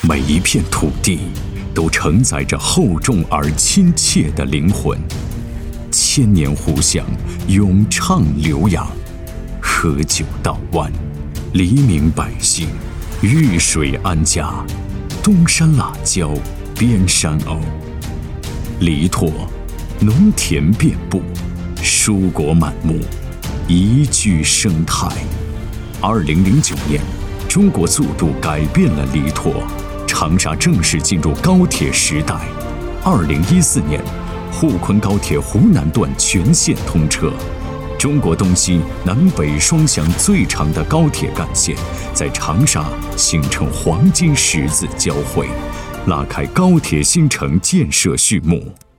每一片土地都承载着厚重而亲切的灵魂，千年湖响，咏唱留扬，河久道湾，黎民百姓遇水安家，东山辣椒，边山藕，黎拓，农田遍布，蔬果满目，宜居生态。2009年，中国速度改变了黎拓，长沙正式进入高铁时代。2014年，沪昆高铁湖南段全线通车，中国东西南北双向最长的高铁干线在长沙形成黄金十字交汇，拉开高铁新城建设序幕。